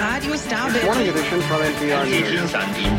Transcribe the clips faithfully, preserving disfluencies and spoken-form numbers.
Radio Stable. Morning edition from N P R News.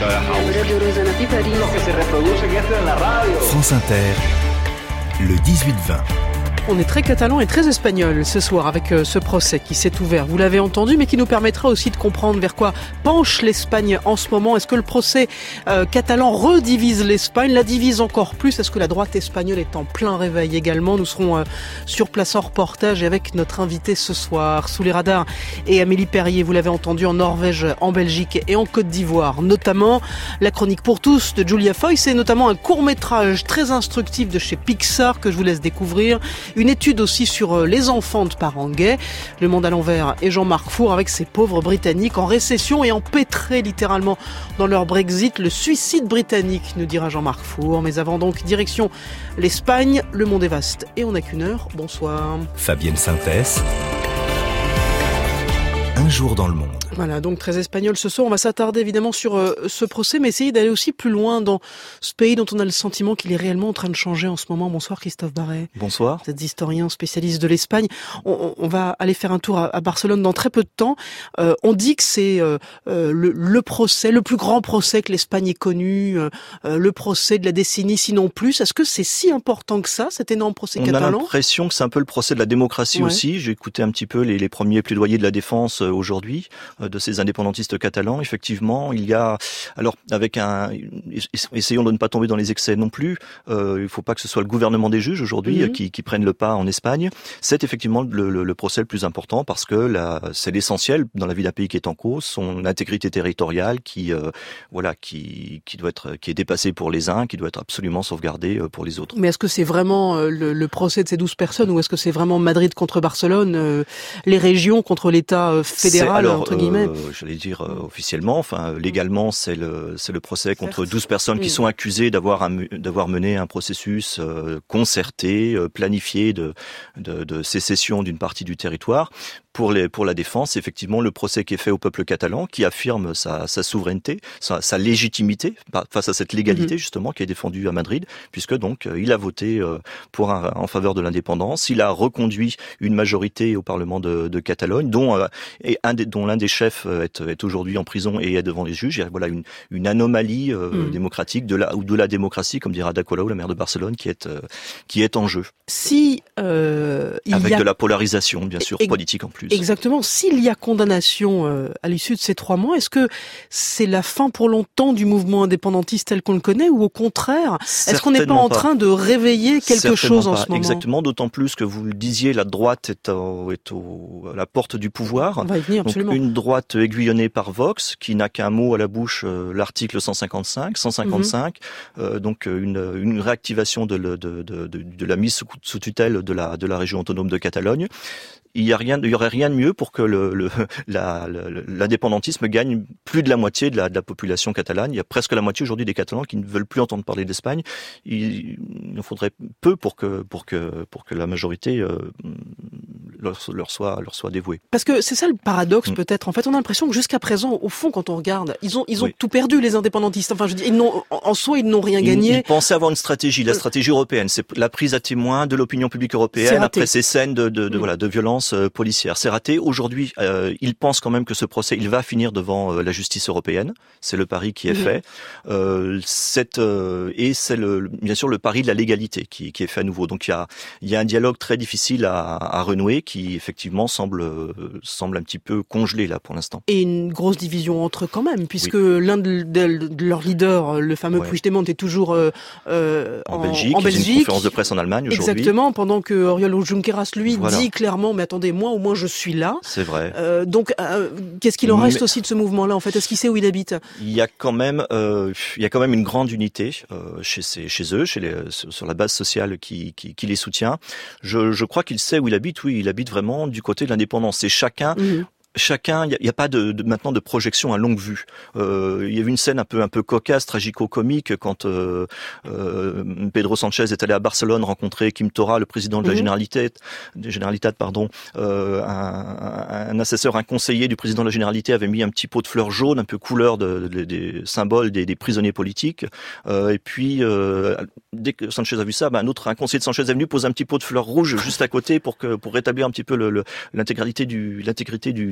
France Inter, le dix-huit vingt. On est très catalan et très espagnol ce soir avec ce procès qui s'est ouvert, vous l'avez entendu, mais qui nous permettra aussi de comprendre vers quoi penche l'Espagne en ce moment. Est-ce que le procès euh, catalan redivise l'Espagne, la divise encore plus? Est-ce que la droite espagnole est en plein réveil également? Nous serons euh, sur place en reportage et avec notre invité ce soir, sous les radars, et Amélie Perrier, vous l'avez entendu, en Norvège, en Belgique et en Côte d'Ivoire. Notamment la chronique pour tous de Julia Foyce et notamment un court-métrage très instructif de chez Pixar que je vous laisse découvrir. Une étude aussi sur les enfants de parents gays. Le Monde à l'envers et Jean-Marc Four avec ces pauvres Britanniques en récession et empêtrés littéralement dans leur Brexit. Le suicide britannique, nous dira Jean-Marc Four. Mais avant donc, direction l'Espagne. Le monde est vaste et on n'a qu'une heure. Bonsoir. Fabienne Synthèse. Un jour dans le monde. Voilà, donc très espagnol ce soir. On va s'attarder évidemment sur euh, ce procès, mais essayer d'aller aussi plus loin dans ce pays dont on a le sentiment qu'il est réellement en train de changer en ce moment. Bonsoir Christophe Barret. Bonsoir. Vous êtes historien, spécialiste de l'Espagne. On, on va aller faire un tour à, à Barcelone dans très peu de temps. Euh, on dit que c'est euh, euh, le, le procès, le plus grand procès que l'Espagne ait connu, euh, le procès de la décennie, sinon plus. Est-ce que c'est si important que ça, cet énorme procès on catalan? On a l'impression que c'est un peu le procès de la démocratie ouais. aussi. J'ai écouté un petit peu les, les premiers plaidoyers de la défense euh, aujourd'hui. De ces indépendantistes catalans, effectivement, il y a, alors avec un, essayons de ne pas tomber dans les excès non plus, euh, il ne faut pas que ce soit le gouvernement des juges aujourd'hui mmh. qui, qui prenne le pas en Espagne. C'est effectivement le, le, le procès le plus important parce que la, c'est l'essentiel dans la vie d'un pays qui est en cause, son intégrité territoriale qui, euh, voilà, qui, qui doit être, qui est dépassée pour les uns, qui doit être absolument sauvegardée pour les autres. Mais est-ce que c'est vraiment le, le procès de ces douze personnes ou est-ce que c'est vraiment Madrid contre Barcelone, euh, les régions contre l'État fédéral? Alors, entre guillemets. Euh, j'allais dire euh, officiellement, enfin légalement, c'est le c'est le procès contre douze personnes qui sont accusées d'avoir un, d'avoir mené un processus euh, concerté, euh, planifié de, de de sécession d'une partie du territoire. Pour les pour la défense, effectivement, le procès qui est fait au peuple catalan, qui affirme sa sa souveraineté, sa, sa légitimité face à cette légalité mm-hmm. justement qui est défendue à Madrid, puisque donc il a voté euh, pour un, en faveur de l'indépendance, il a reconduit une majorité au Parlement de, de Catalogne, dont euh, et un des, dont l'un des chefs est, est aujourd'hui en prison et est devant les juges. Il y a voilà une une anomalie euh, mm. démocratique de la ou de la démocratie, comme dira Ada Colau, la maire de Barcelone, qui est euh, qui est en jeu. Si euh, il avec y a... de la polarisation, bien sûr, et... politique en plus. Exactement. S'il y a condamnation euh, à l'issue de ces trois mois, est-ce que c'est la fin pour longtemps du mouvement indépendantiste tel qu'on le connaît, ou au contraire, est-ce qu'on n'est pas en train de réveiller quelque Certainement chose en pas. ce moment? Exactement, d'autant plus que vous le disiez, la droite est, au, est au, à la porte du pouvoir. On va y venir, absolument. Donc, une droite aiguillonnée par Vox, qui n'a qu'un mot à la bouche, euh, l'article cent cinquante-cinq, cent cinquante-cinq, mm-hmm. euh, donc une, une réactivation de, de, de, de, de la mise sous, sous tutelle de la, de la région autonome de Catalogne. Il y a rien, il y aurait rien de mieux pour que le, le, la, le, l'indépendantisme gagne plus de la moitié de la, de la population catalane. Il y a presque la moitié aujourd'hui des Catalans qui ne veulent plus entendre parler d'Espagne. Il, il en faudrait peu pour que, pour que, pour que la majorité euh, leur, leur soit, leur soit dévouée. Parce que c'est ça le paradoxe mmh. peut-être. En fait, on a l'impression que jusqu'à présent, au fond, quand on regarde, ils ont, ils ont oui. tout perdu, les indépendantistes. Enfin, je dis, ils n'ont, en soi, ils n'ont rien gagné. Ils, ils pensaient avoir une stratégie, la stratégie européenne. C'est la prise à témoin de l'opinion publique européenne après ces scènes de, de, de, mmh. voilà, de violence policière. C'est raté. Aujourd'hui, euh, il pense quand même que ce procès, il va finir devant euh, la justice européenne. C'est le pari qui est mmh. fait. Euh, cette, euh, et c'est le, bien sûr le pari de la légalité qui, qui est fait à nouveau. Donc il y a, il y a un dialogue très difficile à, à renouer qui effectivement semble, euh, semble un petit peu congelé là pour l'instant. Et une grosse division entre eux quand même, puisque oui. l'un de, de, de leurs leaders, le fameux ouais. Puigdemont, est toujours euh, euh, en, en Belgique. En il y a Belgique. une conférence de presse en Allemagne aujourd'hui. Exactement, pendant que Oriol Junqueras lui voilà. dit clairement, mais attendez, moi au moins je suis là. C'est vrai. Euh, donc, euh, qu'est-ce qu'il en reste Mais... aussi de ce mouvement-là, en fait? Est-ce qu'il sait où il habite? Il y a quand même, euh, il y a quand même une grande unité euh, chez, ces, chez eux, chez les, sur la base sociale qui, qui, qui les soutient. Je, je crois qu'il sait où il habite. Oui, il habite vraiment du côté de l'indépendance. Et chacun. Mmh. Chacun, il n'y a, a pas de, de, maintenant de projection à longue vue. Euh, il y a eu une scène un peu un peu cocasse, tragico-comique quand euh, euh, Pedro Sanchez est allé à Barcelone rencontrer Quim Torra, le président de la mmh. Généralitat, de Généralitat, pardon, euh, un, un assesseur, un conseiller du président de la Généralité avait mis un petit pot de fleurs jaunes, un peu couleur de, de, des symboles des, des prisonniers politiques. Euh, et puis euh, dès que Sanchez a vu ça, ben, un autre, un conseiller de Sanchez est venu poser un petit pot de fleurs rouges juste à côté pour que pour rétablir un petit peu le, le, l'intégralité du l'intégrité du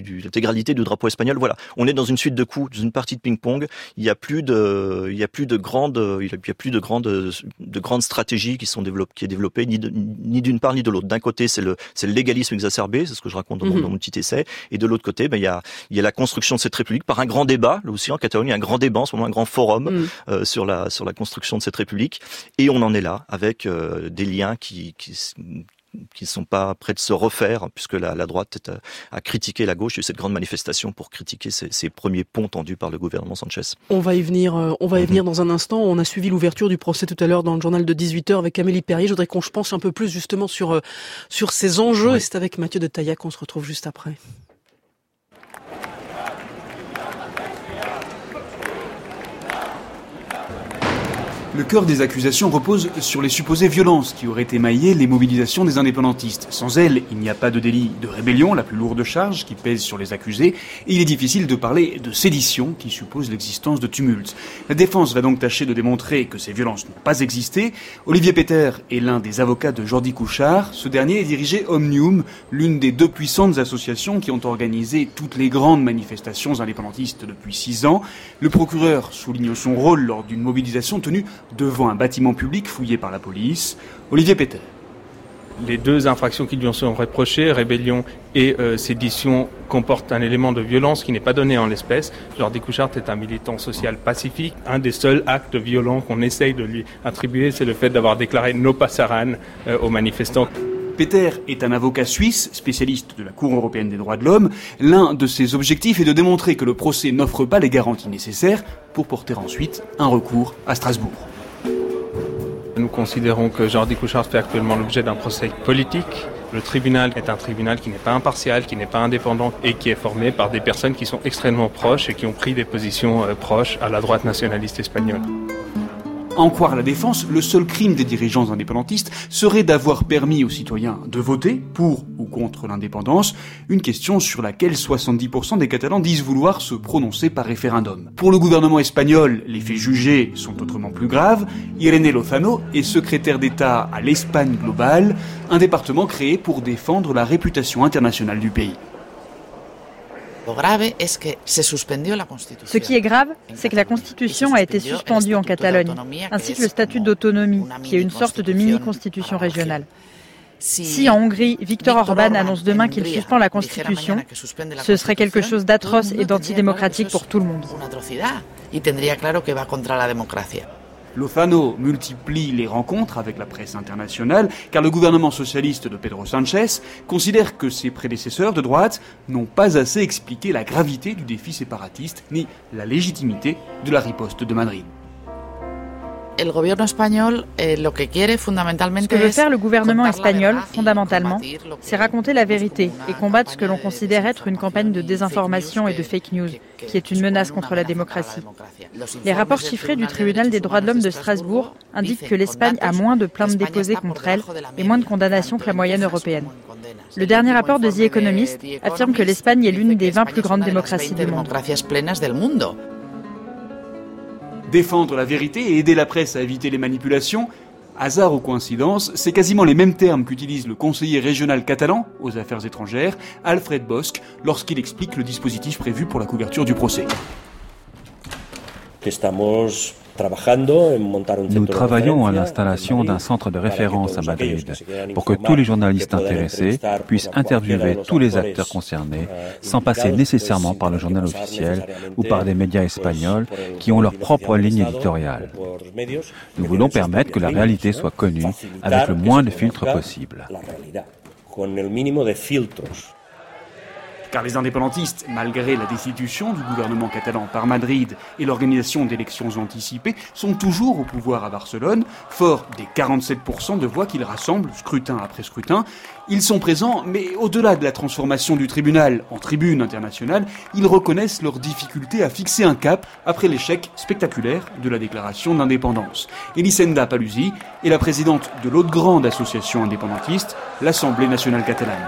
du, l'intégralité du drapeau espagnol. Voilà, on est dans une suite de coups, dans une partie de ping-pong. Il y a plus de, il y a plus de grandes, il y a plus de grandes, de grandes stratégies qui sont développées, qui est développée ni, de, ni d'une part ni de l'autre. D'un côté, c'est le, c'est le légalisme exacerbé, c'est ce que je raconte dans, mm-hmm. mon, dans mon petit essai, et de l'autre côté, ben il y a, il y a la construction de cette république par un grand débat. Là aussi en Catalogne, il y a un grand débat en ce moment, un grand forum mm. euh, sur la, sur la construction de cette république, et on en est là avec euh, des liens qui, qui qui ne sont pas prêts de se refaire, puisque la, la droite est à, à critiquer la gauche. Il y a eu cette grande manifestation pour critiquer ces, ces premiers ponts tendus par le gouvernement Sanchez. On va y venir, euh, on va y mm-hmm. venir dans un instant. On a suivi l'ouverture du procès tout à l'heure dans le journal de dix-huit heures avec Amélie Perrier. Je voudrais qu'on se penche un peu plus justement sur, euh, sur ces enjeux. Oui. Et c'est avec Mathieu de Taillac qu'on se retrouve juste après. Le cœur des accusations repose sur les supposées violences qui auraient émaillé les mobilisations des indépendantistes. Sans elles, il n'y a pas de délit de rébellion, la plus lourde charge qui pèse sur les accusés, et il est difficile de parler de sédition qui suppose l'existence de tumultes. La défense va donc tâcher de démontrer que ces violences n'ont pas existé. Olivier Peter est l'un des avocats de Jordi Cuixart. Ce dernier dirigeait Omnium, l'une des deux puissantes associations qui ont organisé toutes les grandes manifestations indépendantistes depuis six ans. Le procureur souligne son rôle lors d'une mobilisation tenue devant un bâtiment public fouillé par la police. Olivier Peter. Les deux infractions qui lui en sont reprochées, rébellion et euh, sédition, comportent un élément de violence qui n'est pas donné en l'espèce. Jordi Cuixart est un militant social pacifique. Un des seuls actes violents qu'on essaye de lui attribuer, c'est le fait d'avoir déclaré « no pasaran » euh, aux manifestants. Peter est un avocat suisse, spécialiste de la Cour européenne des droits de l'homme. L'un de ses objectifs est de démontrer que le procès n'offre pas les garanties nécessaires pour porter ensuite un recours à Strasbourg. Nous considérons que Jordi Cuixart fait actuellement l'objet d'un procès politique. Le tribunal est un tribunal qui n'est pas impartial, qui n'est pas indépendant et qui est formé par des personnes qui sont extrêmement proches et qui ont pris des positions euh, proches à la droite nationaliste espagnole. À en croire la défense, le seul crime des dirigeants indépendantistes serait d'avoir permis aux citoyens de voter pour ou contre l'indépendance, une question sur laquelle soixante-dix pour cent des Catalans disent vouloir se prononcer par référendum. Pour le gouvernement espagnol, les faits jugés sont autrement plus graves. Irene Lozano est secrétaire d'État à l'Espagne globale, un département créé pour défendre la réputation internationale du pays. Ce qui est grave, c'est que la Constitution a été suspendue en Catalogne, ainsi que le statut d'autonomie, qui est une sorte de mini-constitution régionale. Si en Hongrie, Viktor Orban annonce demain qu'il suspend la Constitution, ce serait quelque chose d'atroce et d'antidémocratique pour tout le monde. Lozano multiplie les rencontres avec la presse internationale car le gouvernement socialiste de Pedro Sánchez considère que ses prédécesseurs de droite n'ont pas assez expliqué la gravité du défi séparatiste ni la légitimité de la riposte de Madrid. Ce que veut faire le gouvernement espagnol, fondamentalement, c'est raconter la vérité et combattre ce que l'on considère être une campagne de désinformation et de fake news, qui est une menace contre la démocratie. Les rapports chiffrés du tribunal des droits de l'homme de Strasbourg indiquent que l'Espagne a moins de plaintes déposées contre elle et moins de condamnations que la moyenne européenne. Le dernier rapport de The Economist affirme que l'Espagne est l'une des vingt plus grandes démocraties du monde. Défendre la vérité et aider la presse à éviter les manipulations, hasard ou coïncidence, c'est quasiment les mêmes termes qu'utilise le conseiller régional catalan aux affaires étrangères, Alfred Bosch, lorsqu'il explique le dispositif prévu pour la couverture du procès. Nous travaillons à l'installation d'un centre de référence à Madrid pour que tous les journalistes intéressés puissent interviewer tous les acteurs concernés sans passer nécessairement par le journal officiel ou par des médias espagnols qui ont leur propre ligne éditoriale. Nous voulons permettre que la réalité soit connue avec le moins de filtres possible. Car les indépendantistes, malgré la destitution du gouvernement catalan par Madrid et l'organisation d'élections anticipées, sont toujours au pouvoir à Barcelone, forts des quarante-sept pour cent de voix qu'ils rassemblent, scrutin après scrutin. Ils sont présents, mais au-delà de la transformation du tribunal en tribune internationale, ils reconnaissent leur difficulté à fixer un cap après l'échec spectaculaire de la déclaration d'indépendance. Elisenda Paluzi est la présidente de l'autre grande association indépendantiste, l'Assemblée nationale catalane.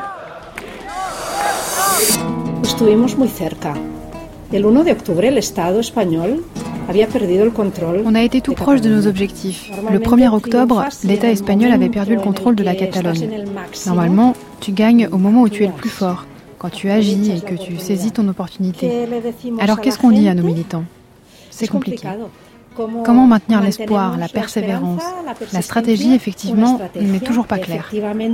Estuvimos muy cerca. El uno de octubre, el Estado español había perdido el control. On a été tout proche de nos objectifs. Le premier octobre, l'État espagnol avait perdu le contrôle de la Catalogne. Normalement, tu gagnes au moment où tu es le plus fort, quand tu agis et que tu saisis ton opportunité. Alors qu'est-ce qu'on dit à nos militants? C'est compliqué. Comment maintenir l'espoir, la persévérance? La stratégie, effectivement, n'est toujours pas claire.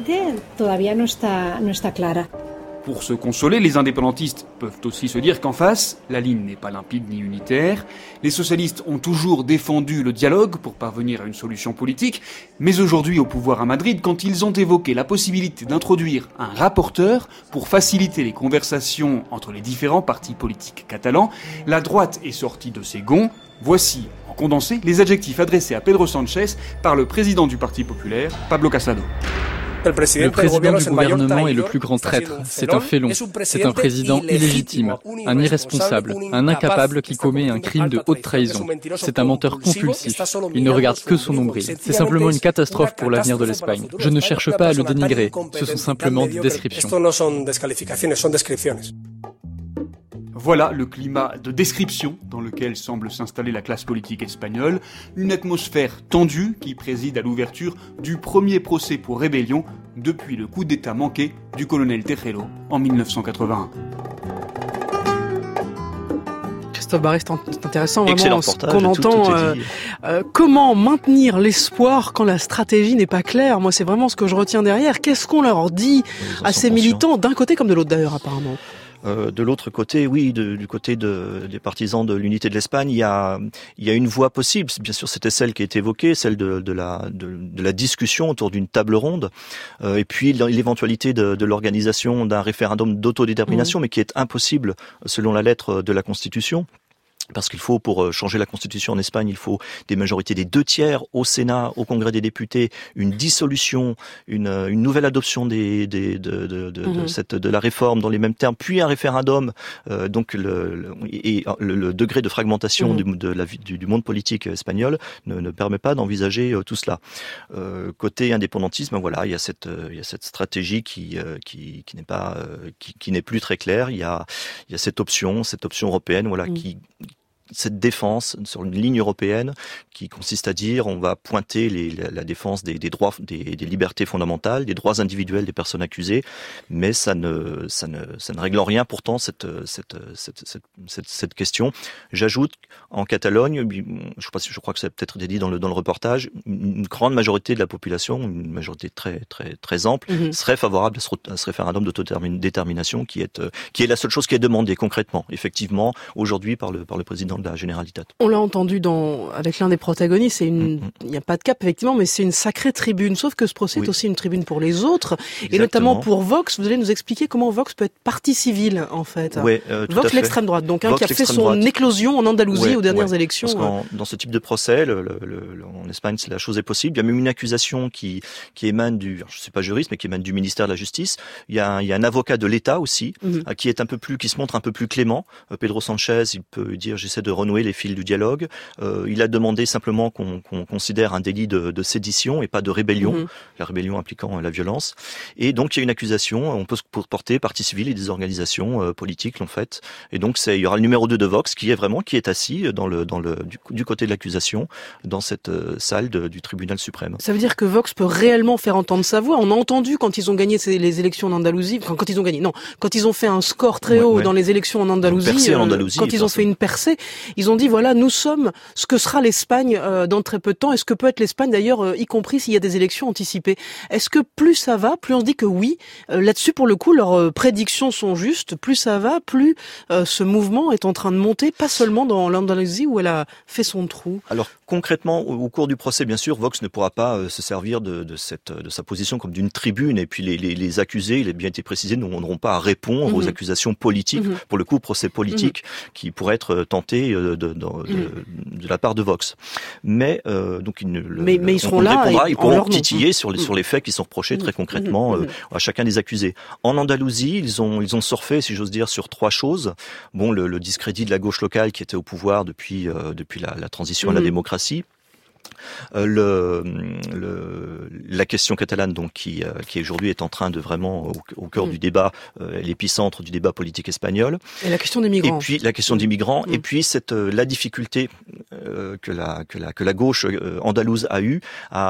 Pour se consoler, les indépendantistes peuvent aussi se dire qu'en face, la ligne n'est pas limpide ni unitaire. Les socialistes ont toujours défendu le dialogue pour parvenir à une solution politique, mais aujourd'hui au pouvoir à Madrid, quand ils ont évoqué la possibilité d'introduire un rapporteur pour faciliter les conversations entre les différents partis politiques catalans, la droite est sortie de ses gonds. Voici, en condensé, les adjectifs adressés à Pedro Sánchez par le président du Parti populaire, Pablo Casado. Le président du gouvernement est le plus grand traître. C'est un félon. C'est un président illégitime, un irresponsable, un incapable qui commet un crime de haute trahison. C'est un menteur compulsif. Il ne regarde que son nombril. C'est simplement une catastrophe pour l'avenir de l'Espagne. Je ne cherche pas à le dénigrer. Ce sont simplement des descriptions. Voilà le climat de description dans lequel semble s'installer la classe politique espagnole, une atmosphère tendue qui préside à l'ouverture du premier procès pour rébellion depuis le coup d'État manqué du colonel Tejero en mille neuf cent quatre-vingt-un. Christophe Barré, c'est intéressant vraiment ce qu'on entend. Tout, tout euh, euh, comment maintenir l'espoir quand la stratégie n'est pas claire? Moi, c'est vraiment ce que je retiens derrière. Qu'est-ce qu'on leur dit à ces militants, d'un côté comme de l'autre d'ailleurs apparemment? Euh, de l'autre côté, oui, de, du côté de, des partisans de l'unité de l'Espagne, il y a, il y a une voie possible. Bien sûr, c'était celle qui a été évoquée, celle de, de, la, de, de la discussion autour d'une table ronde, euh, et puis l'éventualité de, de l'organisation d'un référendum d'autodétermination, mmh. mais qui est impossible selon la lettre de la Constitution. Parce qu'il faut, pour changer la Constitution en Espagne, il faut des majorités des deux tiers au Sénat, au Congrès des députés, une dissolution, une, une nouvelle adoption des, des, de, de, de, mmh. de, cette, de la réforme dans les mêmes termes, puis un référendum. Euh, donc le, le, et le, le degré de fragmentation mmh. du, de la, du, du monde politique espagnol ne, ne permet pas d'envisager euh, tout cela. Euh, côté indépendantisme, voilà, il y a cette, euh, il y a cette stratégie qui, euh, qui, qui n'est pas, euh, qui, qui n'est plus très claire. Il y a, il y a cette option, cette option européenne, voilà, mmh. qui cette défense sur une ligne européenne qui consiste à dire on va pointer les, la, la défense des, des droits, des, des libertés fondamentales, des droits individuels des personnes accusées, mais ça ne, ça ne, ça ne règle en rien pourtant cette, cette, cette, cette, cette, cette question. J'ajoute en Catalogne, je crois, je crois que ça a peut-être été dit dans le, dans le reportage, une grande majorité de la population, une majorité très, très, très ample, mm-hmm. serait favorable à ce, à ce référendum d'autodétermination qui est, qui est la seule chose qui est demandée concrètement, effectivement, aujourd'hui par le, par le président de la Généralitat. On l'a entendu dans, avec l'un des protagonistes, c'est une, mm-hmm. il n'y a pas de cap effectivement, mais c'est une sacrée tribune. Sauf que ce procès oui. est aussi une tribune pour les autres, Exactement. Et notamment pour Vox. Vous allez nous expliquer comment Vox peut être partie civile, en fait. Oui, euh, tout Vox, à fait. l'extrême droite, donc hein, Vox, qui a fait son droite. éclosion en Andalousie ouais, aux dernières ouais. élections. Parce dans ce type de procès, le, le, le, en Espagne, la chose est possible. Il y a même une accusation qui, qui émane du, je ne suis pas juriste, mais qui émane du ministère de la Justice. Il y a un, il y a un avocat de l'État aussi, mm-hmm. qui est un peu plus, qui se montre un peu plus clément. Pedro Sánchez, il peut dire, j'essaie de renouer les fils du dialogue. Euh, il a demandé simplement qu'on, qu'on considère un délit de, de sédition et pas de rébellion, mmh. la rébellion impliquant la violence. Et donc il y a une accusation, on peut se porter partie civile et des organisations euh, politiques l'ont fait. Et donc c'est, il y aura le numéro deux de Vox qui est vraiment qui est assis dans le dans le du, du côté de l'accusation dans cette euh, salle de, du tribunal suprême. Ça veut dire que Vox peut réellement faire entendre sa voix. On a entendu quand ils ont gagné ces, les élections en Andalousie, quand, quand ils ont gagné, non, quand ils ont fait un score très ouais, haut ouais. dans les élections en Andalousie, en Andalousie euh, quand ils ont fait une percée, ils ont dit voilà, nous sommes ce que sera l'Espagne euh, dans très peu de temps, et ce que peut être l'Espagne d'ailleurs, euh, y compris s'il y a des élections anticipées. Est-ce que plus ça va, plus on se dit que oui, euh, là-dessus pour le coup leurs euh, prédictions sont justes, plus ça va, plus euh, ce mouvement est en train de monter, pas seulement dans l'Andalousie où elle a fait son trou. Alors concrètement, au, au cours du procès, bien sûr, Vox ne pourra pas euh, se servir de, de, cette, de sa position comme d'une tribune, et puis les, les, les accusés, il a bien été précisé, n'auront pas à répondre mmh. aux accusations politiques, mmh. pour le coup procès politique, mmh. qui pourrait être tenté de, de, de, mmh. de, de la part de Vox. Mais euh, donc ils ne, mais, mais ils seront là, répondra, ils pourront titiller sur les, sur les faits qui sont reprochés mmh. très concrètement mmh. euh, à chacun des accusés. En Andalousie, ils ont, ils ont surfé, si j'ose dire, sur trois choses. Bon, le, le discrédit de la gauche locale qui était au pouvoir depuis, euh, depuis la, la transition mmh. à la démocratie. Euh, le, le, la question catalane, donc qui, euh, qui aujourd'hui est en train de vraiment au, au cœur mmh. du débat, euh, l'épicentre du débat politique espagnol. Et la question des migrants. Et puis la question des migrants. Mmh. Et puis cette euh, la difficulté euh, que la que la que la gauche euh, andalouse a eu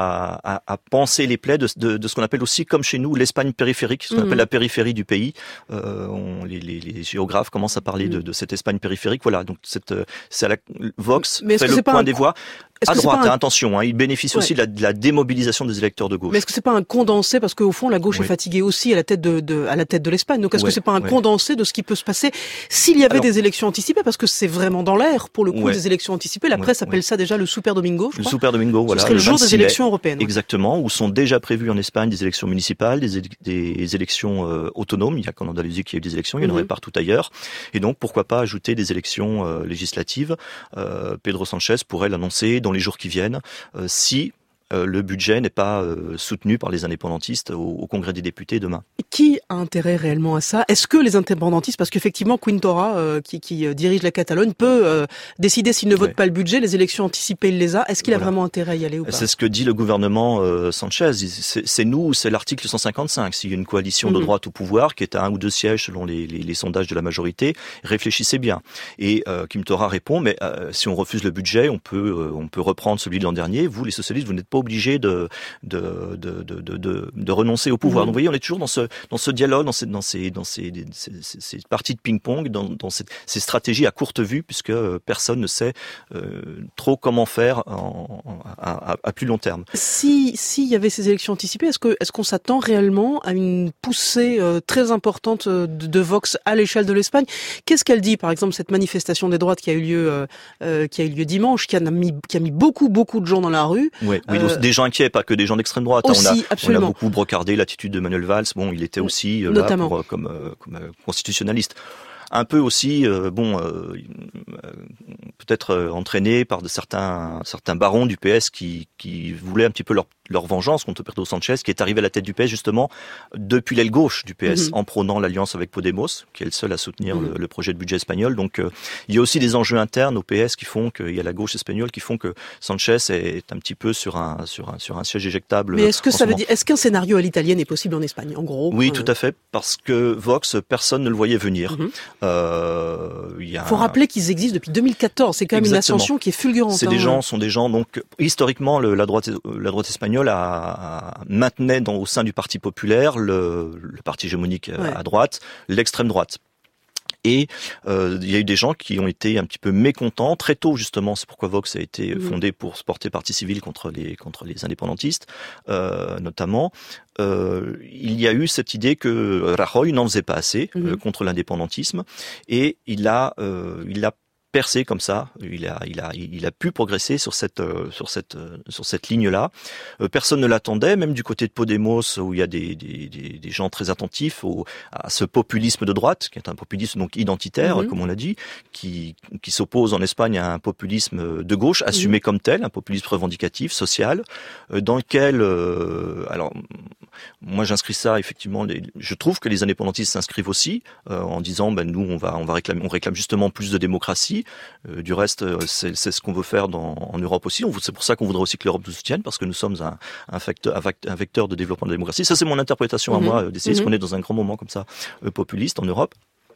à, à, à penser les plaies de, de, de ce qu'on appelle aussi, comme chez nous, l'Espagne périphérique, ce qu'on mmh. appelle la périphérie du pays. Euh, on, les, les, les géographes commencent à parler mmh. de, de cette Espagne périphérique. Voilà, donc cette c'est à la Vox Mais fait le point un... des voix. À droite, un... attention, hein, il bénéficie ouais. aussi de la, de la démobilisation des électeurs de gauche. Mais est-ce que c'est pas un condensé, parce qu'au fond la gauche oui. est fatiguée aussi à la tête de, de à la tête de l'Espagne. Donc est-ce ouais, que c'est pas un ouais. condensé de ce qui peut se passer s'il y avait Alors, des élections anticipées, parce que c'est vraiment dans l'air pour le coup ouais. des élections anticipées. La presse ouais, appelle ouais. ça déjà le Super Domingo. Je le crois. Super Domingo, voilà. Ce serait le, le jour des élections européennes. Exactement, où sont déjà prévues en Espagne des élections municipales, des, des élections euh, autonomes. Il y a qu'en Andalousie qu'il y a eu des élections, il y en aurait mm-hmm. partout ailleurs. Et donc pourquoi pas ajouter des élections euh, législatives. Euh, Pedro Sánchez pourrait l'annoncer dans les jours qui viennent. Euh, si euh, le budget n'est pas euh, soutenu par les indépendantistes au, au Congrès des députés demain. Qui a intérêt réellement à ça ? Est-ce que les indépendantistes, parce qu'effectivement Quim Torra, euh, qui, qui euh, dirige la Catalogne, peut euh, décider s'il ne vote ouais. pas le budget, les élections anticipées il les a, est-ce qu'il voilà. a vraiment intérêt à y aller ou pas ? C'est ce que dit le gouvernement euh, Sanchez, c'est, c'est nous ou c'est l'article cent cinquante-cinq. S'il y a une coalition mm-hmm. de droite au pouvoir, qui est à un ou deux sièges selon les, les, les sondages de la majorité, réfléchissez bien. Et euh, Quim Torra répond, mais euh, si on refuse le budget, on peut, euh, on peut reprendre celui de l'an dernier. Vous, les socialistes, vous n'êtes pas obligés de, de, de, de, de, de, de renoncer au pouvoir. Mm-hmm. Donc vous voyez, on est toujours dans ce, dans ce dialogue, dans ces, dans ces, dans ces, ces, ces, ces parties de ping-pong, dans, dans cette, ces stratégies à courte vue, puisque personne ne sait euh, trop comment faire en, à, à, à plus long terme. Si, s'il y avait ces élections anticipées, est-ce que, est-ce qu'on s'attend réellement à une poussée euh, très importante de, de Vox à l'échelle de l'Espagne ? Qu'est-ce qu'elle dit, par exemple, cette manifestation des droites qui a eu lieu, euh, euh, qui a eu lieu dimanche, qui a mis, qui a mis beaucoup, beaucoup de gens dans la rue. Oui, oui euh, des gens inquiets, pas que des gens d'extrême droite. Aussi, on, a, absolument. on a beaucoup brocardé l'attitude de Manuel Valls. Bon, il était aussi euh, là pour, comme, euh, comme euh, constitutionnaliste. Un peu aussi, euh, bon, euh, euh, peut-être euh, entraîné par de certains certains barons du P S qui qui voulaient un petit peu leur leur vengeance contre Pedro Sánchez, qui est arrivé à la tête du P S justement depuis l'aile gauche du P S, mm-hmm. en prônant l'alliance avec Podemos, qui est le seul à soutenir mm-hmm. le, le projet de budget espagnol. Donc euh, il y a aussi des enjeux internes au P S qui font qu'il y a la gauche espagnole qui font que Sánchez est un petit peu sur un sur un sur un siège éjectable. Mais est-ce que ça veut dire, est-ce qu'un scénario à l'italienne est possible en Espagne, en gros ? Oui, euh... tout à fait, parce que Vox, personne ne le voyait venir. Mm-hmm. Euh, il y a... faut rappeler qu'ils existent depuis deux mille quatorze. C'est quand même Exactement. Une ascension qui est fulgurante. C'est hein. des gens, sont des gens. Donc historiquement, le, la droite, la droite espagnole a, a maintenait dans au sein du Parti populaire le, le parti hégémonique ouais. à droite, l'extrême droite. Et euh, il y a eu des gens qui ont été un petit peu mécontents très tôt justement. C'est pourquoi Vox a été mmh. fondé pour se porter partie civile contre les contre les indépendantistes, euh, notamment. Euh, il y a eu cette idée que Rajoy n'en faisait pas assez mmh. euh, contre l'indépendantisme, et il a euh, il a percé comme ça, il a, il a, il a pu progresser sur cette, euh, sur cette, euh, sur cette ligne-là. Euh, personne ne l'attendait, même du côté de Podemos, où il y a des, des, des, des gens très attentifs au, à ce populisme de droite, qui est un populisme donc identitaire, mm-hmm. comme on l'a dit, qui, qui s'oppose en Espagne à un populisme de gauche, assumé mm-hmm. comme tel, un populisme revendicatif, social, euh, dans lequel, euh, alors, moi j'inscris ça effectivement. Les, je trouve que les indépendantistes s'inscrivent aussi euh, en disant, ben nous on va, on va réclamer, on réclame justement plus de démocratie. Euh, du reste, c'est, c'est ce qu'on veut faire dans, en Europe aussi. On, c'est pour ça qu'on voudrait aussi que l'Europe nous soutienne, parce que nous sommes un, un, facteur, un vecteur de développement de la démocratie. Ça, c'est mon interprétation mmh. à moi, d'essayer mmh. qu'on est dans un grand moment comme ça, euh, populiste en Europe.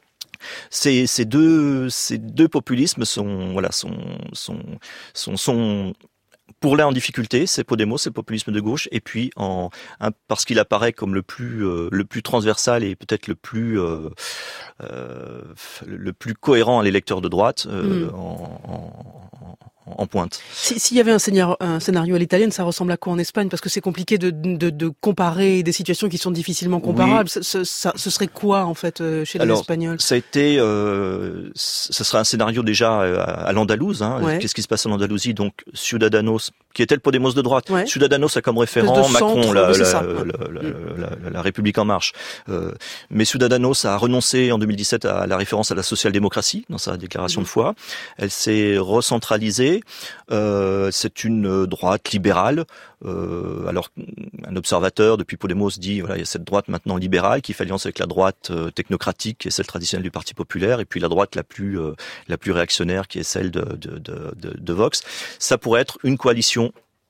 Ces, ces deux, ces deux populismes sont, voilà, sont, sont, sont, sont pour l'un en difficulté, c'est Podemos, c'est le populisme de gauche, et puis en, un, parce qu'il apparaît comme le plus, euh, le plus transversal et peut-être le plus, euh, euh, le plus cohérent à l'électeur de droite euh, mmh. en, en, en pointe. Si, s'il y avait un scénario, un scénario à l'italienne, ça ressemble à quoi en Espagne ? Parce que c'est compliqué de, de, de comparer des situations qui sont difficilement comparables. Oui. Ce, ce, ce serait quoi en fait chez les Alors, Espagnols ? Ça a été, euh, ce serait un scénario déjà à, à l'Andalouse. Hein. Ouais. Qu'est-ce qui se passe en Andalousie ? Donc Ciudadanos, qui était le Podemos de droite. Ouais. Ciudadanos a comme référent Macron, la, la, la, la, la, la, la République en marche. Euh, mais Ciudadanos a renoncé en deux mille dix-sept à la référence à la social-démocratie dans sa déclaration mmh. de foi. Elle s'est recentralisée. Euh, c'est une droite libérale. Euh, alors, un observateur depuis Podemos dit voilà, il y a cette droite maintenant libérale qui fait alliance avec la droite euh, technocratique, qui est celle traditionnelle du Parti populaire, et puis la droite la plus euh, la plus réactionnaire, qui est celle de de, de, de, de Vox. Ça pourrait être une coalition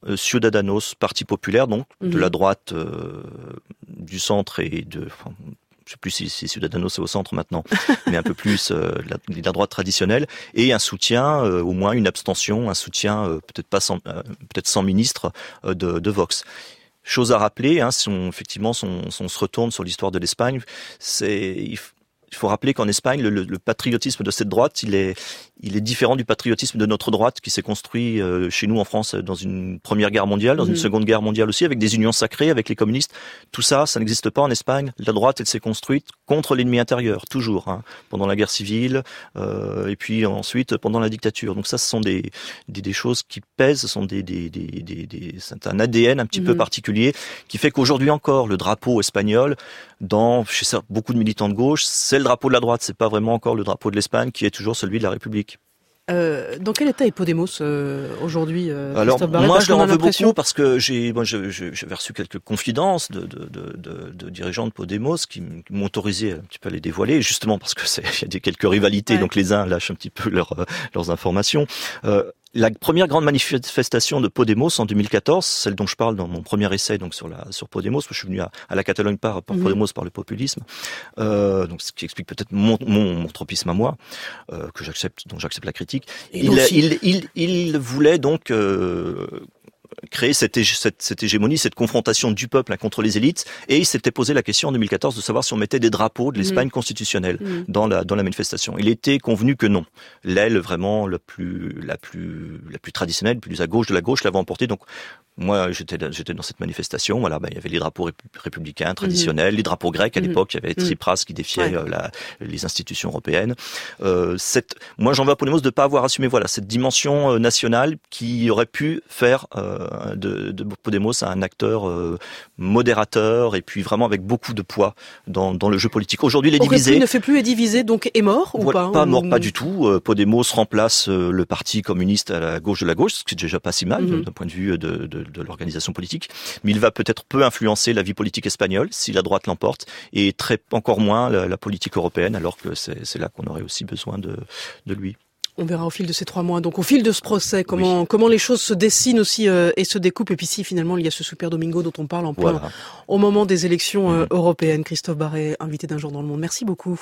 euh, Ciudadanos, Parti populaire, donc mmh. de la droite, euh, du centre et de... Enfin, je ne sais plus si, si Ciudadanos est au centre maintenant, mais un peu plus euh, la, la droite traditionnelle, et un soutien, euh, au moins une abstention, un soutien euh, peut-être pas sans, euh, peut-être sans ministre euh, de, de Vox. Chose à rappeler, hein, si on, effectivement, si on, si on se retourne sur l'histoire de l'Espagne, c'est... Il faut, Il faut rappeler qu'en Espagne, le, le, le patriotisme de cette droite, il est, il est différent du patriotisme de notre droite qui s'est construit euh, chez nous en France dans une première guerre mondiale, dans mmh. une seconde guerre mondiale aussi, avec des unions sacrées, avec les communistes. Tout ça, ça n'existe pas en Espagne. La droite, elle s'est construite contre l'ennemi intérieur, toujours, hein, pendant la guerre civile, euh, et puis ensuite pendant la dictature. Donc ça, ce sont des, des, des choses qui pèsent, ce sont des, des, des, des, des c'est un A D N un petit mmh. peu particulier qui fait qu'aujourd'hui encore, le drapeau espagnol, dans chez ça, beaucoup de militants de gauche, c'est le drapeau de la droite, c'est pas vraiment encore le drapeau de l'Espagne qui est toujours celui de la République. Euh, dans quel état est Podemos euh, aujourd'hui, euh, Alors Barret, moi je leur en veux beaucoup parce que j'ai, moi je, je, j'avais reçu quelques confidences de, de, de, de, de dirigeants de Podemos qui m'ont autorisé un petit peu à les dévoiler, justement parce que c'est, il y a des quelques rivalités, ouais. donc les uns lâchent un petit peu leur, leurs informations. Euh, La première grande manifestation de Podemos en deux mille quatorze, celle dont je parle dans mon premier essai donc sur la sur Podemos, parce que je suis venu à, à la Catalogne par, par mmh. Podemos par le populisme, euh, donc ce qui explique peut-être mon mon, mon tropisme à moi, euh, que j'accepte, dont j'accepte la critique. Il, il, il il il voulait donc euh, créer cette, cette, cette hégémonie, cette confrontation du peuple contre les élites, et il s'était posé la question en deux mille quatorze de savoir si on mettait des drapeaux de l'Espagne mmh. constitutionnelle mmh. dans la dans la manifestation. Il était convenu que non. L'aile vraiment la plus la plus la plus traditionnelle, plus à gauche de la gauche l'avait emporté. Donc moi j'étais j'étais dans cette manifestation. Voilà, ben il y avait les drapeaux républicains traditionnels, mmh. les drapeaux grecs à mmh. l'époque. Il y avait Tsipras qui défiait ouais. la, les institutions européennes. Euh, cette, moi j'en veux à Podemos de pas avoir assumé voilà cette dimension nationale qui aurait pu faire euh, De, de Podemos à un acteur euh, modérateur et puis vraiment avec beaucoup de poids dans, dans le jeu politique. Aujourd'hui, il est divisé. Il ne fait plus est divisé, donc est mort ou voilà, pas Pas ou... mort, pas du tout. Euh, Podemos remplace euh, le parti communiste à la gauche de la gauche, ce qui est déjà pas si mal mm-hmm. d'un point de vue de, de, de l'organisation politique. Mais il va peut-être peu influencer la vie politique espagnole si la droite l'emporte, et très encore moins la, la politique européenne, alors que c'est, c'est là qu'on aurait aussi besoin de, de lui. On verra au fil de ces trois mois, donc au fil de ce procès, comment oui. comment les choses se dessinent aussi euh, et se découpent. Et puis si finalement il y a ce Super Domingo dont on parle en plein voilà. au moment des élections euh, mmh. européennes. Christophe Barret, invité d'Un jour dans le monde. Merci beaucoup.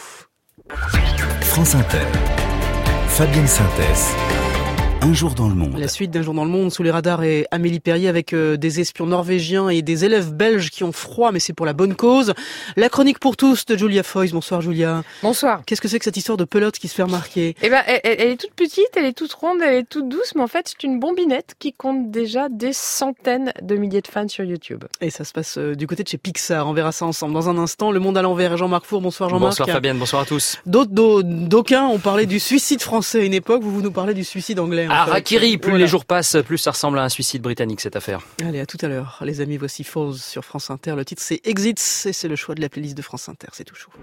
France Inter, Fabienne Synthèse. Un jour dans le monde. La suite d'Un jour dans le monde, sous les radars, et Amélie Perrier avec euh, des espions norvégiens et des élèves belges qui ont froid, mais c'est pour la bonne cause. La chronique pour tous de Julia Foyce. Bonsoir Julia. Bonsoir. Qu'est-ce que c'est que cette histoire de pelote qui se fait remarquer ? Eh ben, elle, elle est toute petite, elle est toute ronde, elle est toute douce, mais en fait c'est une bombinette qui compte déjà des centaines de milliers de fans sur YouTube. Et ça se passe euh, du côté de chez Pixar. On verra ça ensemble dans un instant. Le monde à l'envers. Jean-Marc Four. Bonsoir Jean-Marc. Bonsoir Fabienne. Bonsoir à tous. D'autres, d'aucuns ont parlé du suicide français à une époque. Vous vous nous parlez du suicide anglais. Harakiri. Plus voilà. les jours passent, plus ça ressemble à un suicide britannique, cette affaire. Allez, à tout à l'heure. Les amis, voici Falls sur France Inter. Le titre, c'est Exits, et c'est le choix de la playlist de France Inter. C'est tout chaud.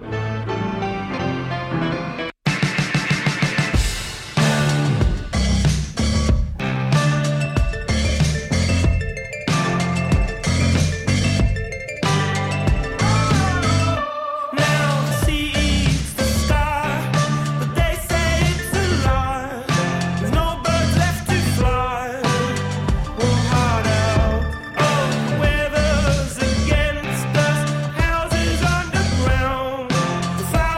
Fire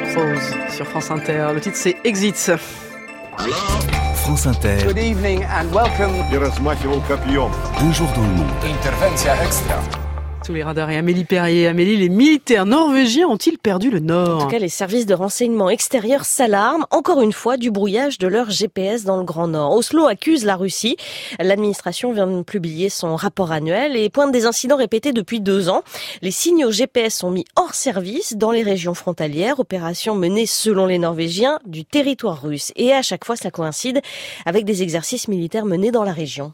Falls sur France Inter. Le titre c'est Exits. France Inter. Good evening and welcome. Un jour dans le monde. Intervention extra. Sous les radars et Amélie Perrier. Amélie, les militaires norvégiens ont-ils perdu le nord? En tout cas, les services de renseignement extérieurs s'alarment, encore une fois, du brouillage de leur G P S dans le Grand Nord. Oslo accuse la Russie. L'administration vient de publier son rapport annuel et pointe des incidents répétés depuis deux ans. Les signaux G P S sont mis hors service dans les régions frontalières, opération menée, selon les Norvégiens, du territoire russe. Et à chaque fois, ça coïncide avec des exercices militaires menés dans la région.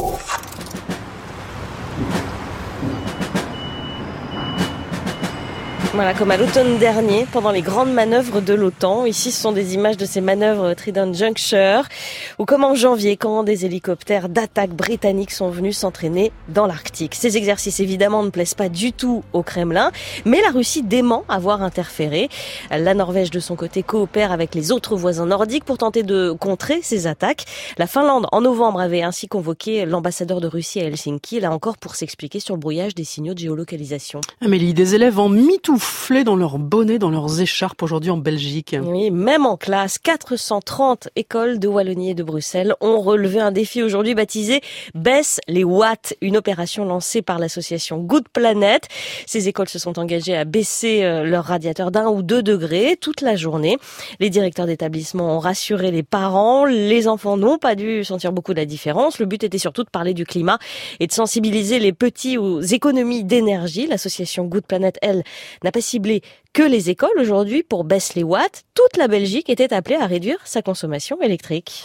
Voilà, comme à l'automne dernier, pendant les grandes manœuvres de l'OTAN. Ici, ce sont des images de ces manœuvres Trident Juncture, ou comme en janvier, quand des hélicoptères d'attaque britanniques sont venus s'entraîner dans l'Arctique. Ces exercices, évidemment, ne plaisent pas du tout au Kremlin, mais la Russie dément avoir interféré. La Norvège, de son côté, coopère avec les autres voisins nordiques pour tenter de contrer ces attaques. La Finlande, en novembre, avait ainsi convoqué l'ambassadeur de Russie à Helsinki, là encore pour s'expliquer sur le brouillage des signaux de géolocalisation. Amélie, des élèves en MeToo dans leurs bonnets, dans leurs écharpes aujourd'hui en Belgique. Oui, même en classe, quatre cent trente écoles de Wallonie et de Bruxelles ont relevé un défi aujourd'hui baptisé Baisse les watts, une opération lancée par l'association Good Planet. Ces écoles se sont engagées à baisser leurs radiateurs d'un ou deux degrés toute la journée. Les directeurs d'établissement ont rassuré les parents. Les enfants n'ont pas dû sentir beaucoup de la différence. Le but était surtout de parler du climat et de sensibiliser les petits aux économies d'énergie. L'association Good Planet, elle, n'a pas ciblé que les écoles aujourd'hui pour baisser les watts. Toute la Belgique était appelée à réduire sa consommation électrique.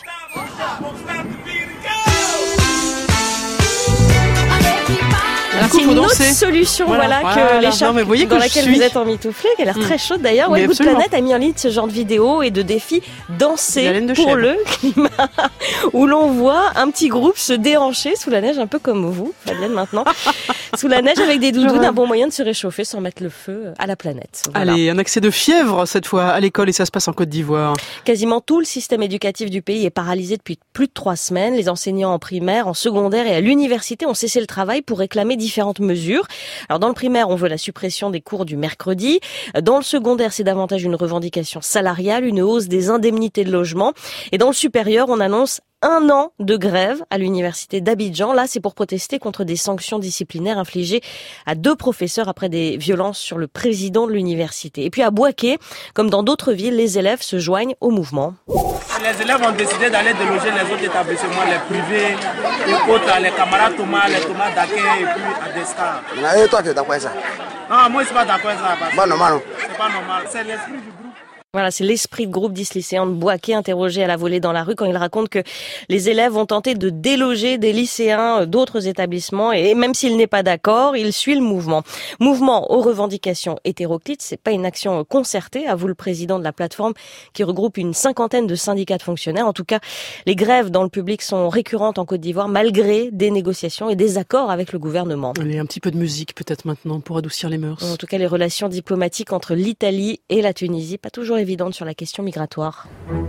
C'est une autre solution, voilà, voilà que voilà, l'écharpe dans laquelle vous êtes emmitouflé, qui a l'air mmh. très chaude d'ailleurs. Ouais, Good Planet a mis en ligne ce genre de vidéos et de défis dansés de pour chèvre. Le climat, où l'on voit un petit groupe se déhancher sous la neige, un peu comme vous, Fabienne maintenant, sous la neige avec des doudounes, un bon moyen de se réchauffer sans mettre le feu à la planète. Voilà. Allez, un accès de fièvre cette fois à l'école et ça se passe en Côte d'Ivoire. Quasiment tout le système éducatif du pays est paralysé depuis plus de trois semaines. Les enseignants en primaire, en secondaire et à l'université ont cessé le travail pour réclamer différentes mesures. Alors dans le primaire, on veut la suppression des cours du mercredi. Dans le secondaire, c'est davantage une revendication salariale, une hausse des indemnités de logement. Et dans le supérieur, on annonce un an de grève à l'université d'Abidjan. Là, c'est pour protester contre des sanctions disciplinaires infligées à deux professeurs après des violences sur le président de l'université. Et puis à Bouaké, comme dans d'autres villes, les élèves se joignent au mouvement. Les élèves ont décidé d'aller déloger les autres établissements, les privés, et autres, les camarades Thomas, les Thomas d'accueil et puis Adescar. Et toi, tu es d'accord avec ça? Non, moi, je ne suis pas d'accord avec ça. C'est pas normal. C'est pas normal. C'est l'esprit du groupe. Voilà, c'est l'esprit de groupe dix lycéens de Bouaké interrogés à la volée dans la rue quand il raconte que les élèves ont tenté de déloger des lycéens d'autres établissements et même s'il n'est pas d'accord, il suit le mouvement. Mouvement aux revendications hétéroclites, c'est pas une action concertée, avoue le président de la plateforme qui regroupe une cinquantaine de syndicats de fonctionnaires. En tout cas, les grèves dans le public sont récurrentes en Côte d'Ivoire malgré des négociations et des accords avec le gouvernement. Allez, un petit peu de musique peut-être maintenant pour adoucir les mœurs. En tout cas, les relations diplomatiques entre l'Italie et la Tunisie, pas toujours évidente sur la question migratoire.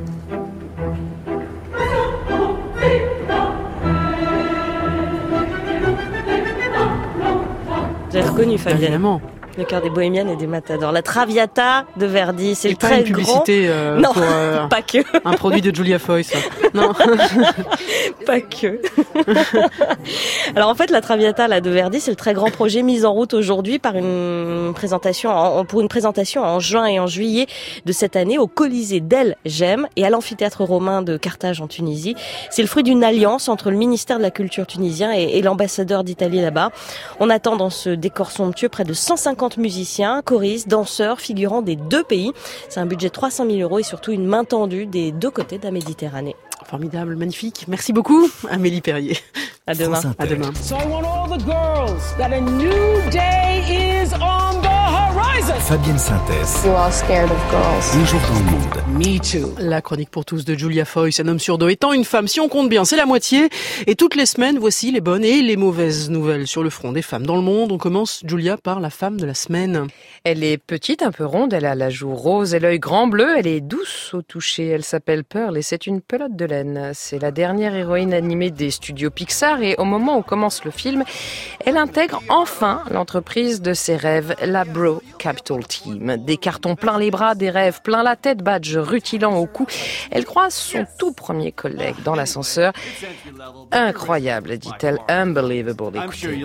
Vous avez reconnu, Fabienne? Évidemment. Le cœur des bohémiennes et des matadors. La Traviata de Verdi, c'est et le pas très une publicité grand... euh, non, pour euh, pas que. Un produit de Julia Foy, ça. Non, pas que. Alors en fait, la Traviata là, de Verdi, c'est le très grand projet mis en route aujourd'hui par une présentation en, pour une présentation en juin et en juillet de cette année au Colisée d'El Jem et à l'amphithéâtre romain de Carthage en Tunisie. C'est le fruit d'une alliance entre le ministère de la Culture tunisien et, et l'ambassadeur d'Italie là-bas. On attend dans ce décor somptueux près de cent cinquante musiciens, choristes, danseurs, figurants des deux pays. C'est un budget de trois cent mille euros et surtout une main tendue des deux côtés de la Méditerranée. Formidable, magnifique. Merci beaucoup, Amélie Perrier. À demain. À demain. So I want all the girls that a new day is on the horizon. Fabienne Synthèse. You are scared of girls. Un jour dans le monde. Me too. La chronique pour tous de Julia Foy, un homme sur deux étant une femme. Si on compte bien, c'est la moitié. Et toutes les semaines, voici les bonnes et les mauvaises nouvelles sur le front des femmes dans le monde. On commence, Julia, par la femme de la semaine. Elle est petite, un peu ronde, elle a la joue rose et l'œil grand bleu. Elle est douce au toucher, elle s'appelle Pearl et c'est une pelote de la Pen. C'est la dernière héroïne animée des studios Pixar et au moment où commence le film, elle intègre enfin l'entreprise de ses rêves, la Bro Capital Team. Des cartons plein les bras, des rêves plein la tête, badge rutilant au cou. Elle croise son tout premier collègue dans l'ascenseur. Incroyable, dit-elle, unbelievable. Écoutez.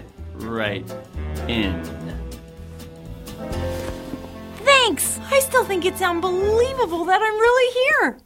Thanks! I still think it's unbelievable that I'm really here.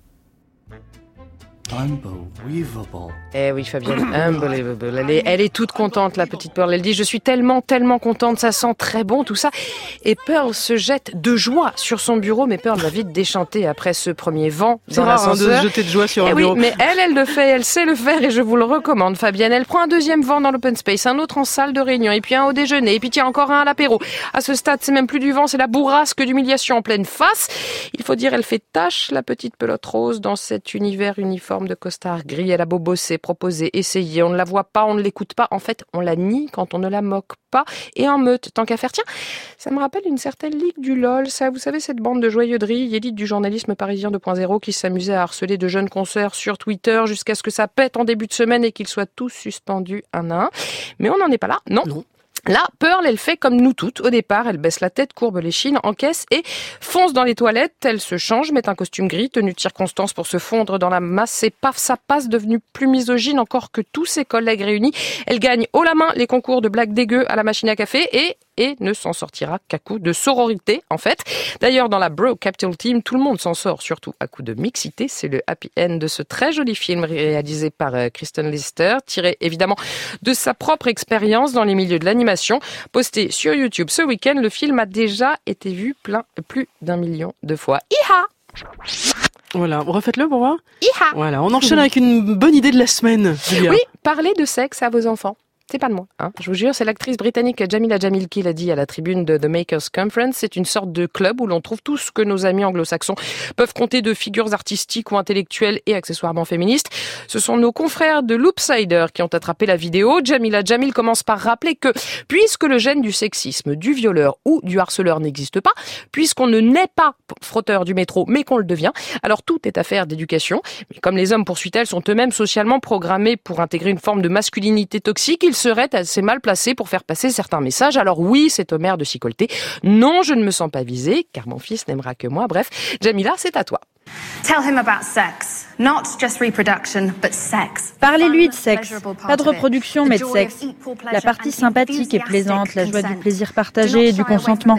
Unbelievable. Eh oui, Fabienne, unbelievable. Elle est, elle est toute contente, la petite Pearl. Elle dit, je suis tellement, tellement contente, ça sent très bon, tout ça. Et Pearl se jette de joie sur son bureau, mais Pearl va vite déchanter après ce premier vent C'est dans rare hein, l'ascenseur. de se jeter de joie sur eh un oui, bureau. mais elle, elle le fait, elle sait le faire et je vous le recommande, Fabienne. Elle prend un deuxième vent dans l'open space, un autre en salle de réunion, et puis un au déjeuner, et puis tiens, encore un à l'apéro. À ce stade, c'est même plus du vent, c'est la bourrasque d'humiliation en pleine face. Il faut dire, elle fait tâche, la petite pelote rose, dans cet univers uniforme de costard gris. Elle a beau bosser, proposer, essayer, on ne la voit pas, on ne l'écoute pas. En fait, on la nie quand on ne la moque pas. Et en meute, tant qu'à faire. Tiens, ça me rappelle une certaine ligue du LOL, ça. Vous savez, cette bande de joyeuderies, élite du journalisme parisien deux point zéro qui s'amusait à harceler de jeunes consoeurs sur Twitter jusqu'à ce que ça pète en début de semaine et qu'ils soient tous suspendus un à un. Mais on n'en est pas là, non. non. Là, Pearl, elle fait comme nous toutes. Au départ, elle baisse la tête, courbe l'échine, encaisse et fonce dans les toilettes. Elle se change, met un costume gris, tenue de circonstance pour se fondre dans la masse. Et paf, ça passe, devenue plus misogyne encore que tous ses collègues réunis. Elle gagne haut la main les concours de blagues dégueu à la machine à café et... et ne s'en sortira qu'à coup de sororité, en fait. D'ailleurs, dans la Bro Capital Team, tout le monde s'en sort, surtout à coup de mixité. C'est le happy end de ce très joli film réalisé par Kristen Lister, tiré évidemment de sa propre expérience dans les milieux de l'animation. Posté sur YouTube ce week-end, le film a déjà été vu plein, plus d'un million de fois. Iha! Voilà, refaites-le pour voir. Iha! Voilà, on enchaîne avec une bonne idée de la semaine, Julia. Oui, parlez de sexe à vos enfants. C'est pas de moi, hein. Je vous jure, c'est l'actrice britannique Jamila Jamil qui l'a dit à la tribune de The Makers Conference. C'est une sorte de club où l'on trouve tout ce que nos amis anglo-saxons peuvent compter de figures artistiques ou intellectuelles et accessoirement féministes. Ce sont nos confrères de Loopsider qui ont attrapé la vidéo. Jamila Jamil commence par rappeler que, puisque le gène du sexisme, du violeur ou du harceleur n'existe pas, puisqu'on ne naît pas frotteur du métro, mais qu'on le devient, alors tout est affaire d'éducation. Mais comme les hommes, poursuit-elle, sont eux-mêmes socialement programmés pour intégrer une forme de masculinité toxique, ils serait assez mal placé pour faire passer certains messages. Alors oui, c'est au maire de s'y colter. Non, je ne me sens pas visée, car mon fils n'aimera que moi. Bref, Jamila, c'est à toi. Tell him about sex. Not just reproduction, but sex. Parlez-lui de sexe. Pas de reproduction, mais de sexe. La partie sympathique et plaisante, la joie du plaisir partagé et du consentement.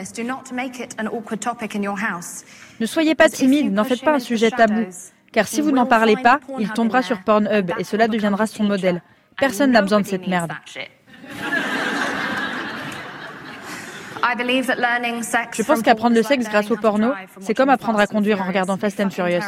Ne soyez pas timide, n'en faites pas un sujet tabou. Car si vous n'en parlez pas, il tombera sur Pornhub et cela deviendra son modèle. Personne n'a besoin de cette merde. Je pense qu'apprendre le sexe grâce au porno, c'est comme apprendre à conduire en regardant Fast and Furious.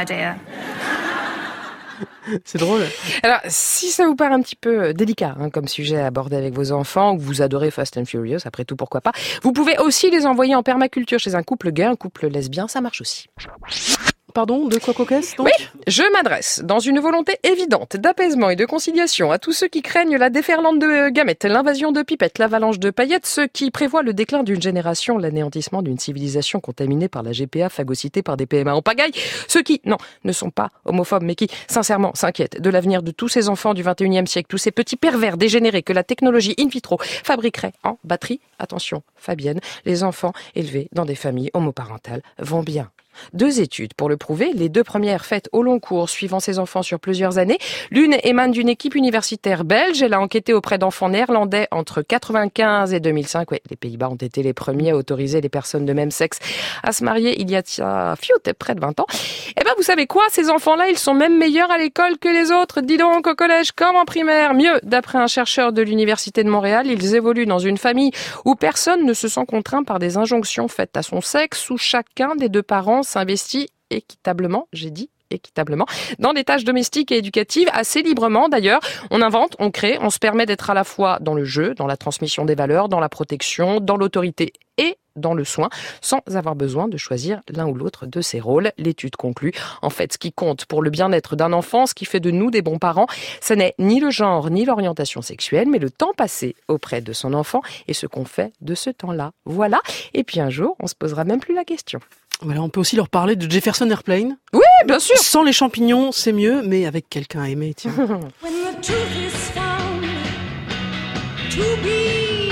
C'est drôle. Alors, si ça vous paraît un petit peu délicat hein, comme sujet à aborder avec vos enfants, ou que vous adorez Fast and Furious, après tout, pourquoi pas, vous pouvez aussi les envoyer en permaculture chez un couple gay, un couple lesbien, ça marche aussi. Pardon, de quoi cocasse donc ? Oui, je m'adresse, dans une volonté évidente d'apaisement et de conciliation, à tous ceux qui craignent la déferlante de gamètes, l'invasion de pipettes, l'avalanche de paillettes, ceux qui prévoient le déclin d'une génération, l'anéantissement d'une civilisation contaminée par la G P A, phagocytée par des P M A en pagaille, ceux qui, non, ne sont pas homophobes, mais qui, sincèrement, s'inquiètent de l'avenir de tous ces enfants du vingt et unième siècle, tous ces petits pervers dégénérés que la technologie in vitro fabriquerait en batterie. Attention, Fabienne, les enfants élevés dans des familles homoparentales vont bien. Deux études pour le prouver, les deux premières faites au long cours suivant ces enfants sur plusieurs années. L'une émane d'une équipe universitaire belge. Elle a enquêté auprès d'enfants néerlandais entre quatre-vingt-quinze et deux mille cinq. Ouais, les Pays-Bas ont été les premiers à autoriser les personnes de même sexe à se marier il y a tiens, fiou, près de vingt ans. Eh ben, vous savez quoi? Ces enfants-là, ils sont même meilleurs à l'école que les autres. Dis donc, au collège comme en primaire. Mieux, d'après un chercheur de l'Université de Montréal, ils évoluent dans une famille où personne ne se sent contraint par des injonctions faites à son sexe, où chacun des deux parents s'investit équitablement, j'ai dit équitablement, dans des tâches domestiques et éducatives, assez librement d'ailleurs. On invente, on crée, on se permet d'être à la fois dans le jeu, dans la transmission des valeurs, dans la protection, dans l'autorité et dans le soin, sans avoir besoin de choisir l'un ou l'autre de ces rôles. L'étude conclut, en fait, ce qui compte pour le bien-être d'un enfant, ce qui fait de nous des bons parents, ce n'est ni le genre, ni l'orientation sexuelle, mais le temps passé auprès de son enfant et ce qu'on fait de ce temps-là. Voilà. Et puis un jour, on se posera même plus la question. Voilà, on peut aussi leur parler de Jefferson Airplane. Oui, bien sûr. Sans les champignons, c'est mieux, mais avec quelqu'un à aimer, tiens. When the truth is found to be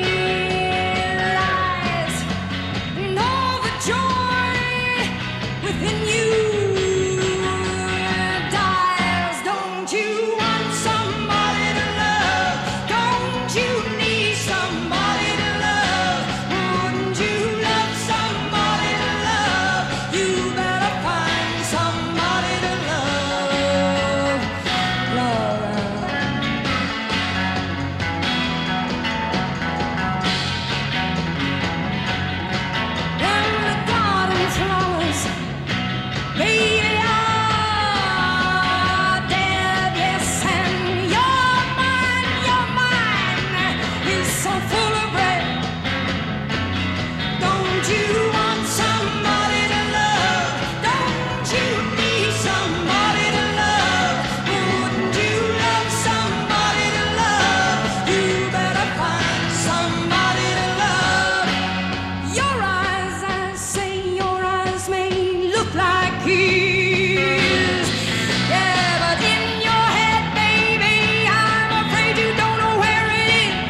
lies, and all the joy within you dies. Don't you want somebody to love? Don't you need somebody to love? Wouldn't you love somebody to love? You better find somebody to love, Laura. When the garden flowers, baby, are dead, yes, and your mind, your mind is so full of red. Don't you want somebody to love? Don't you need somebody to love? Wouldn't you love somebody to love? You better find somebody to love. Your eyes, I say, your eyes may look like his. Yeah, but in your head, baby, I'm afraid you don't know where it is.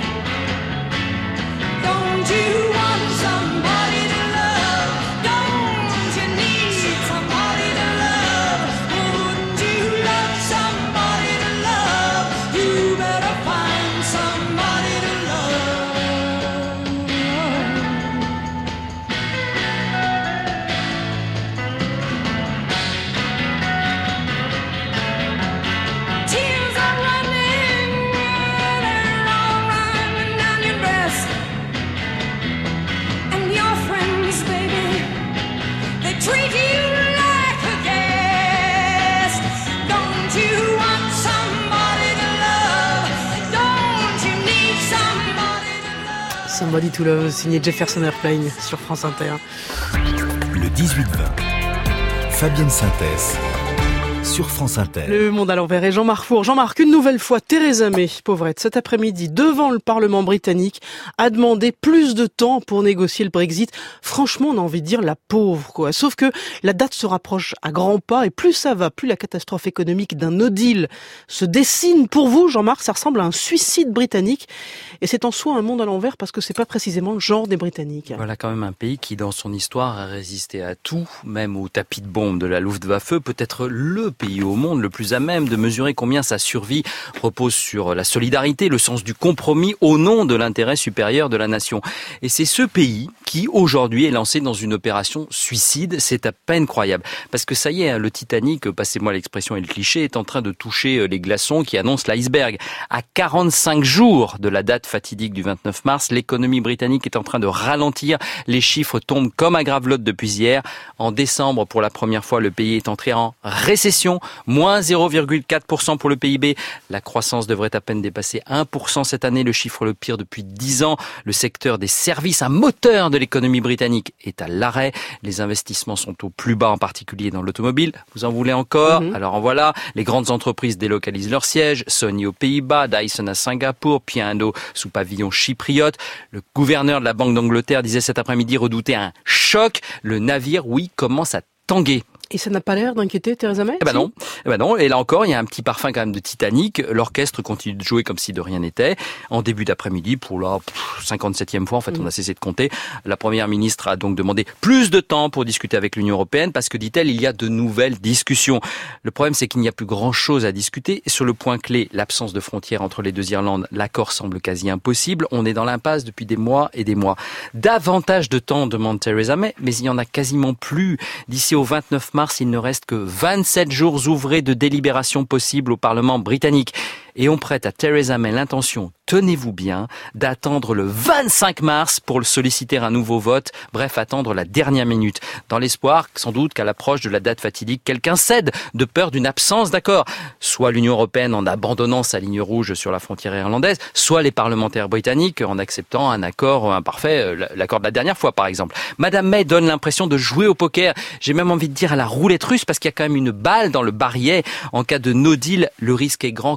Don't you want somebody to love? Don't you need somebody to love? Wouldn't you love somebody to love? You better find somebody to love. Tears are running, they're all running down your dress. And your friends, baby, they treat you like a guest. Don't you want somebody to love? Don't you need somebody to love? Somebody to Love, signé Jefferson Airplane sur France Inter. Le dix-huit vingt. Fabienne Synthèse sur France Inter. Le Monde à l'envers et Jean-Marc Four. Jean-Marc, une nouvelle fois, Theresa May, pauvrette, cet après-midi, devant le Parlement britannique, a demandé plus de temps pour négocier le Brexit. Franchement, on a envie de dire la pauvre, quoi. Sauf que la date se rapproche à grands pas et plus ça va, plus la catastrophe économique d'un no deal se dessine. Pour vous, Jean-Marc, ça ressemble à un suicide britannique. Et c'est en soi un monde à l'envers parce que c'est pas précisément le genre des Britanniques. Voilà quand même un pays qui, dans son histoire, a résisté à tout, même au tapis de bombe de la Luftwaffe, peut-être le pays au monde le plus à même de mesurer combien sa survie repose sur la solidarité, le sens du compromis au nom de l'intérêt supérieur de la nation. Et c'est ce pays qui, aujourd'hui, est lancé dans une opération suicide. C'est à peine croyable. Parce que ça y est, le Titanic, passez-moi l'expression et le cliché, est en train de toucher les glaçons qui annoncent l'iceberg. À quarante-cinq jours de la date fatidique du vingt-neuf mars, l'économie britannique est en train de ralentir. Les chiffres tombent comme à gravelotte depuis hier. En décembre, pour la première fois, le pays est entré en récession. Moins zéro virgule quatre pour cent pour le P I B. La croissance devrait à peine dépasser un pour cent cette année, le chiffre le pire depuis dix ans. Le secteur des services, un moteur de l'économie britannique, est à l'arrêt. Les investissements sont au plus bas, en particulier dans l'automobile. Vous en voulez encore? Mm-hmm. Alors en voilà. Les grandes entreprises délocalisent leurs sièges. Sony aux Pays-Bas, Dyson à Singapour, Piano sous pavillon chypriote. Le gouverneur de la Banque d'Angleterre disait cet après-midi redouter un choc. Le navire, oui, commence à tanguer. Et ça n'a pas l'air d'inquiéter Theresa May? Eh ben non, eh ben non. Et là encore, il y a un petit parfum quand même de Titanic. L'orchestre continue de jouer comme si de rien n'était. En début d'après-midi, pour la cinquante-septième fois, en fait, mmh. on a cessé de compter. La première ministre a donc demandé plus de temps pour discuter avec l'Union européenne parce que, dit-elle, il y a de nouvelles discussions. Le problème, c'est qu'il n'y a plus grand-chose à discuter. Et sur le point clé, l'absence de frontières entre les deux Irlandes, l'accord semble quasi impossible. On est dans l'impasse depuis des mois et des mois. Davantage de temps, demande Theresa May, mais il n'y en a quasiment plus. D'ici au vingt-neuf mars, il ne reste que vingt-sept jours ouvrés de délibération possible au Parlement britannique. Et on prête à Theresa May l'intention, tenez-vous bien, d'attendre le vingt-cinq mars pour le solliciter un nouveau vote, bref, attendre la dernière minute, dans l'espoir, sans doute, qu'à l'approche de la date fatidique, quelqu'un cède, de peur d'une absence d'accord. Soit l'Union européenne en abandonnant sa ligne rouge sur la frontière irlandaise, soit les parlementaires britanniques en acceptant un accord imparfait, l'accord de la dernière fois par exemple. Madame May donne l'impression de jouer au poker, j'ai même envie de dire à la roulette russe, parce qu'il y a quand même une balle dans le barillet. En cas de no deal, le risque est grand que rien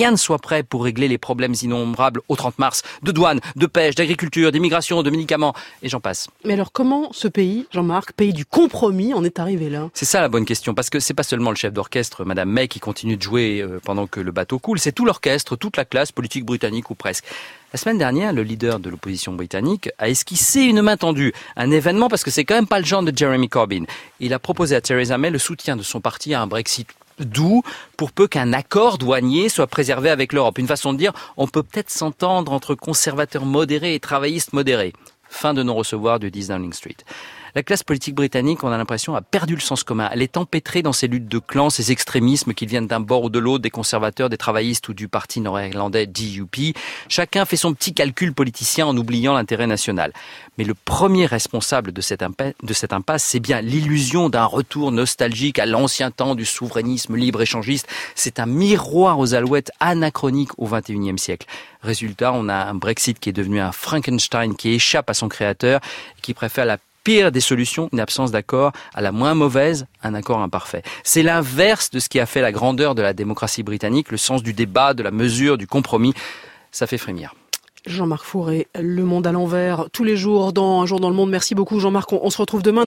rien ne soit prêt pour régler les problèmes innombrables au trente mars, de douane, de pêche, d'agriculture, d'immigration, de médicaments, et j'en passe. Mais alors comment ce pays, Jean-Marc, pays du compromis, en est arrivé là? C'est ça la bonne question, parce que c'est pas seulement le chef d'orchestre, Madame May, qui continue de jouer euh, pendant que le bateau coule, c'est tout l'orchestre, toute la classe politique britannique ou presque. La semaine dernière, le leader de l'opposition britannique a esquissé une main tendue, un événement parce que c'est quand même pas le genre de Jeremy Corbyn. Il a proposé à Theresa May le soutien de son parti à un Brexit doux pour peu qu'un accord douanier soit préservé avec l'Europe. Une façon de dire, on peut peut-être s'entendre entre conservateurs modérés et travaillistes modérés. Fin de non-recevoir de dix Downing Street. La classe politique britannique, on a l'impression, a perdu le sens commun. Elle est empêtrée dans ces luttes de clans, ces extrémismes qui viennent d'un bord ou de l'autre, des conservateurs, des travaillistes ou du parti nord-irlandais D U P. Chacun fait son petit calcul politicien en oubliant l'intérêt national. Mais le premier responsable de cette impasse, de cette impasse, c'est bien l'illusion d'un retour nostalgique à l'ancien temps du souverainisme libre-échangiste. C'est un miroir aux alouettes anachronique au vingt et unième siècle. Résultat, on a un Brexit qui est devenu un Frankenstein qui échappe à son créateur et qui préfère la pire des solutions, une absence d'accord, à la moins mauvaise, un accord imparfait. C'est l'inverse de ce qui a fait la grandeur de la démocratie britannique, le sens du débat, de la mesure, du compromis. Ça fait frémir. Jean-Marc Fourré, Le Monde à l'envers, tous les jours dans Un jour dans le monde. Merci beaucoup Jean-Marc, on, on se retrouve demain.